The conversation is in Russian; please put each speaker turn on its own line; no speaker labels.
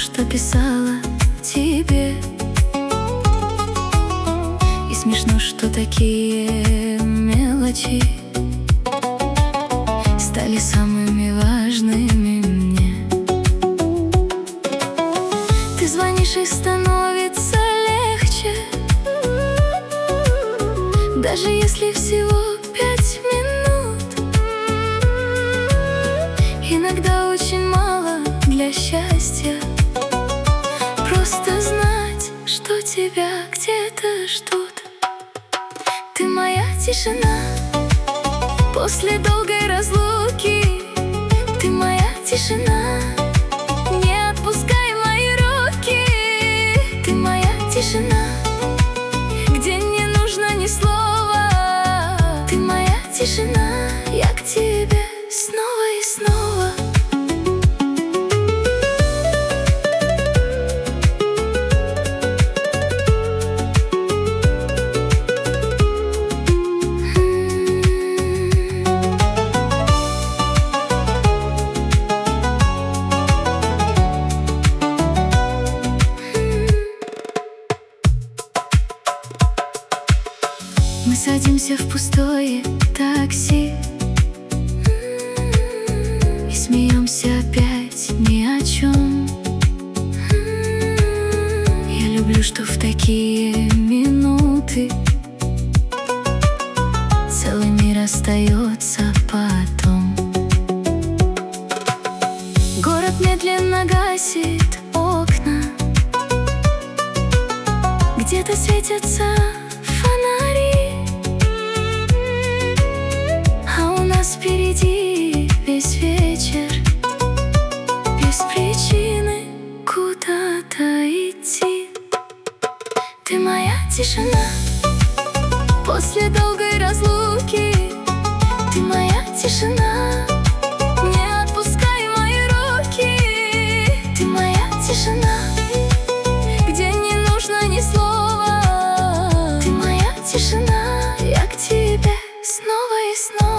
что писала тебе. И смешно, что такие мелочи стали самыми важными мне. Ты звонишь, и становится легче, даже если всего 5 минут. Иногда очень мало для счастья просто знать, что тебя где-то ждут. Ты моя тишина после долгой разлуки. Ты моя тишина, не отпускай мои руки. Ты моя тишина, где не нужно ни слова. Ты моя тишина, я к тебе снова и снова. Мы садимся в пустое такси и смеемся опять ни о чем. Я люблю, что в такие минуты целый мир остается потом. Город медленно гасит окна, где-то светятся фонари, а у нас впереди весь вечер, без причины куда-то идти. Ты моя тишина после долгой разлуки. Ты моя тишина, не отпускай мои руки. Ты моя тишина, где не нужно ни слова. Ты моя тишина, я к тебе снова и снова.